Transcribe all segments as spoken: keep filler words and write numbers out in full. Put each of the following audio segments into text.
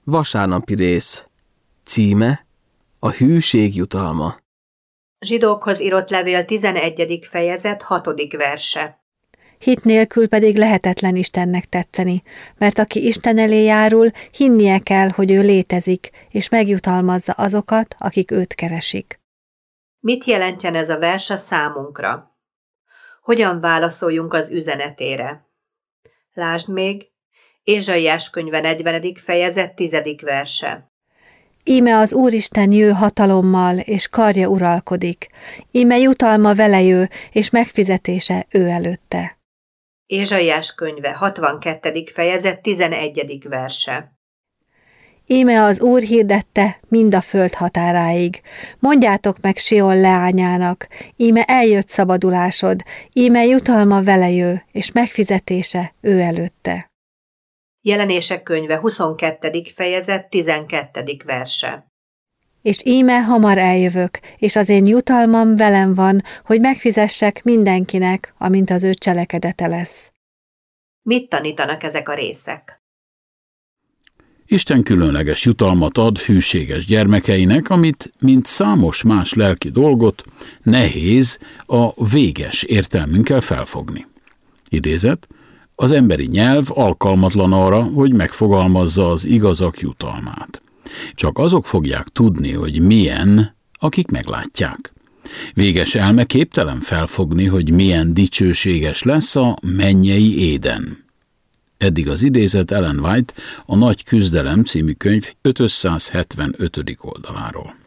Vasárnapi rész. Címe: A hűség jutalma. Zsidókhoz írott levél tizenegyedik fejezet hatodik verse. Hit nélkül pedig lehetetlen Istennek tetszeni, mert aki Isten elé járul, hinnie kell, hogy ő létezik, és megjutalmazza azokat, akik őt keresik. Mit jelentjen ez a vers a számunkra? Hogyan válaszoljunk az üzenetére? Lásd még, Ézsaiás könyve negyvenedik fejezet tizedik verse. Íme az Úristen jő hatalommal, és karja uralkodik. Íme jutalma vele jő, és megfizetése ő előtte. Ézsaiás könyve hatvankettedik fejezet tizenegyedik verse. Íme az Úr hirdette mind a föld határáig. Mondjátok meg Sion leányának, íme eljött szabadulásod, íme jutalma vele jő, és megfizetése ő előtte. Jelenések könyve huszonkettedik fejezet tizenkettedik verse. És íme hamar eljövök, és az én jutalmam velem van, hogy megfizessek mindenkinek, amint az ő cselekedete lesz. Mit tanítanak ezek a részek? Isten különleges jutalmat ad hűséges gyermekeinek, amit, mint számos más lelki dolgot, nehéz a véges értelmünkkel felfogni. Idézet: az emberi nyelv alkalmatlan arra, hogy megfogalmazza az igazak jutalmát. Csak azok fogják tudni, hogy milyen, akik meglátják. Véges elme képtelen felfogni, hogy milyen dicsőséges lesz a mennyei Éden. Eddig az idézet Ellen White a Nagy küzdelem című könyv ötszázhetvenötödik oldaláról.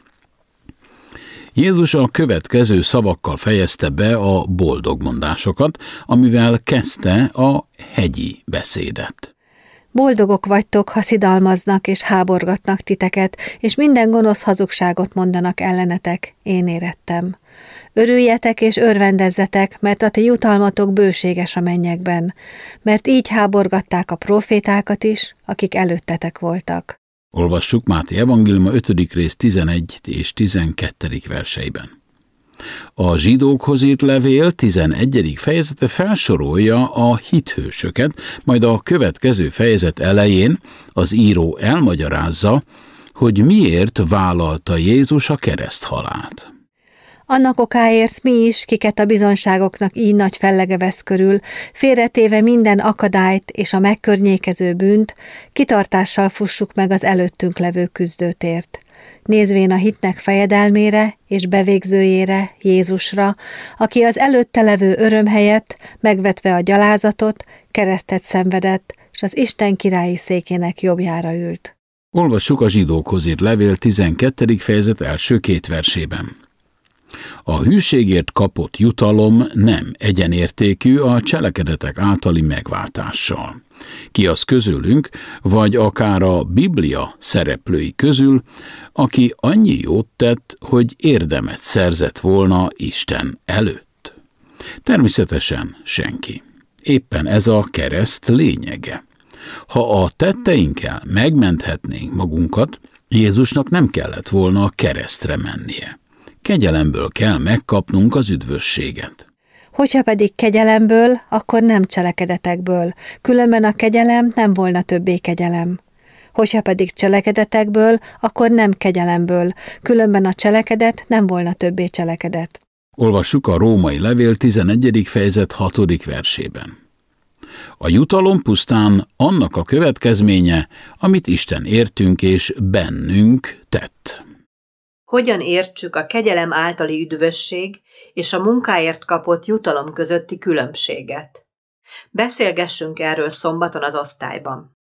Jézus a következő szavakkal fejezte be a boldogmondásokat, amivel kezdte a hegyi beszédet. Boldogok vagytok, ha szidalmaznak és háborgatnak titeket, és minden gonosz hazugságot mondanak ellenetek, én érettem. Örüljetek és örvendezzetek, mert a ti jutalmatok bőséges a mennyekben, mert így háborgatták a profétákat is, akik előttetek voltak. Olvassuk Máté evangéliuma ötödik rész tizenegy és tizenkettedik verseiben. A zsidókhoz írt levél tizenegyedik fejezete felsorolja a hithősöket, majd a következő fejezet elején az író elmagyarázza, hogy miért vállalta Jézus a kereszthalált. Annak okáért mi is, kiket a bizonságoknak így nagy fellege vesz körül, félretéve minden akadályt és a megkörnyékező bűnt, kitartással fussuk meg az előttünk levő küzdőtért. Nézvén a hitnek fejedelmére és bevégzőjére, Jézusra, aki az előtte levő öröm helyett, megvetve a gyalázatot, keresztet szenvedett, s az Isten királyi székének jobbjára ült. Olvassuk a zsidókhoz írt levél tizenkettedik fejezet első két versében. A hűségért kapott jutalom nem egyenértékű a cselekedetek általi megváltással. Ki az közülünk, vagy akár a Biblia szereplői közül, aki annyi jót tett, hogy érdemet szerzett volna Isten előtt? Természetesen senki. Éppen ez a kereszt lényege. Ha a tetteinkkel megmenthetnénk magunkat, Jézusnak nem kellett volna a keresztre mennie. Kegyelemből kell megkapnunk az üdvösséget. Hogyha pedig kegyelemből, akkor nem cselekedetekből, különben a kegyelem nem volna többé kegyelem. Hogyha pedig cselekedetekből, akkor nem kegyelemből, különben a cselekedet nem volna többé cselekedet. Olvassuk a római levél tizenegyedik fejezet hatodik versében. A jutalom pusztán annak a következménye, amit Isten értünk és bennünk tett. Hogyan értsük a kegyelem általi üdvösség és a munkáért kapott jutalom közötti különbséget? Beszélgessünk erről szombaton az osztályban.